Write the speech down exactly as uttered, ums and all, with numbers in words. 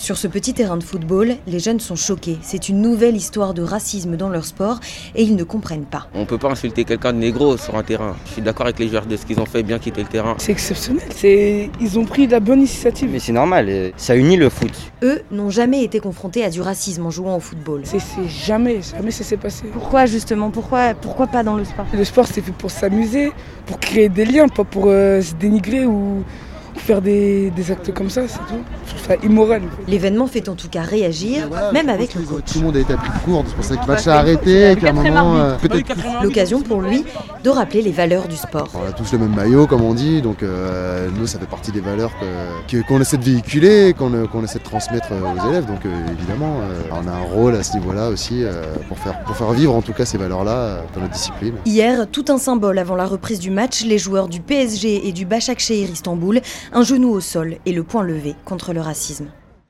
Sur ce petit terrain de football, les jeunes sont choqués. C'est une nouvelle histoire de racisme dans leur sport et ils ne comprennent pas. On ne peut pas insulter quelqu'un de négro sur un terrain. Je suis d'accord avec les joueurs de ce qu'ils ont fait, bien quitter le terrain. C'est exceptionnel, c'est... ils ont pris la bonne initiative. Mais c'est normal, ça unit le foot. Eux n'ont jamais été confrontés à du racisme en jouant au football. C'est, c'est jamais, jamais ça s'est passé. Pourquoi justement pourquoi, pourquoi pas dans le sport? Le sport c'est fait pour s'amuser, pour créer des liens, pas pour euh, se dénigrer ou... faire des, des actes comme ça, c'est tout. Je trouve ça immoral. L'événement fait en tout cas réagir, voilà, même avec le coach. Tout le monde a été pris de court, c'est pour ça que le match a arrêté, qu'à un moment... Euh, L'occasion pour lui de rappeler les valeurs du sport. On a tous le même maillot, comme on dit, donc euh, nous, ça fait partie des valeurs que, que, qu'on essaie de véhiculer, qu'on, qu'on essaie de transmettre aux élèves. Donc euh, évidemment, euh, on a un rôle à ce niveau-là aussi euh, pour, faire, pour faire vivre en tout cas ces valeurs-là dans notre discipline. Hier, tout un symbole avant la reprise du match, les joueurs du P S G et du Başakşehir Istanbul, un genou au sol et le poing levé contre le racisme.